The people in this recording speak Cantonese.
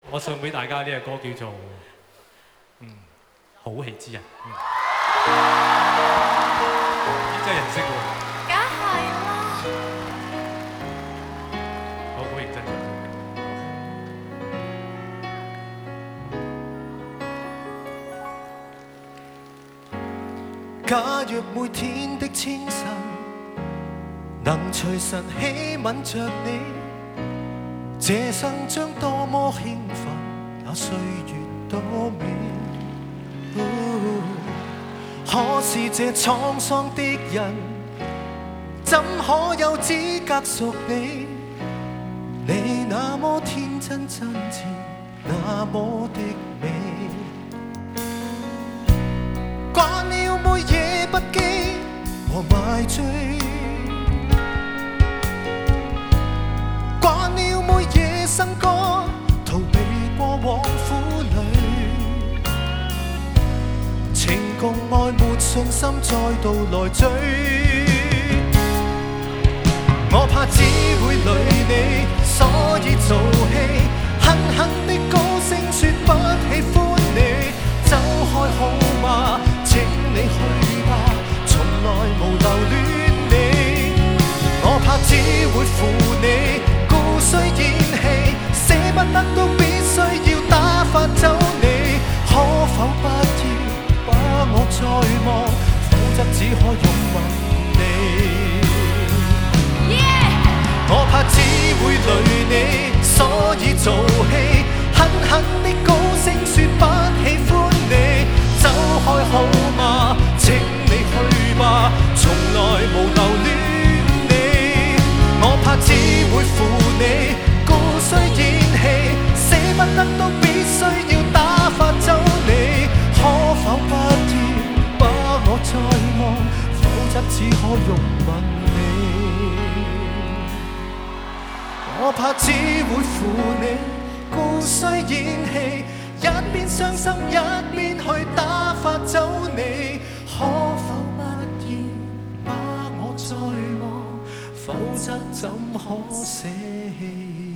我送俾大家呢隻歌叫做好戲之人。真係人識喎。 梗係啦。 好認真唱。 假若每天的清晨能隨神起吻着你，這生將多麼興奮，那歲月多美。可是這滄桑的人，怎可有資格屬你？你那麼天真真摯，那麼的美。慣了每夜不羈和買醉，慣了每夜笙歌逃避過往苦累。情共愛沒信心再度來追，我怕只會累你，所以做戲，狠狠的高聲說不喜歡你，走開好嗎？請你去吧，從來無留戀你。我怕只會負你，故需演戲，捨不得都必須要打發走你。可否不要把我再望，否則只可擁吻你。我怕只會累你，所以做戲，狠狠的高聲說不喜歡你，走開好嗎？請你去吧，從來無留戀你。我怕只會負你，故需演戲，捨不得都必須要打發走你。可否不要把我再望，否則只可擁吻你。我怕只會負你，故需演戲，一邊傷心一邊去打發走你。可否不要把我再望，否則怎可捨棄？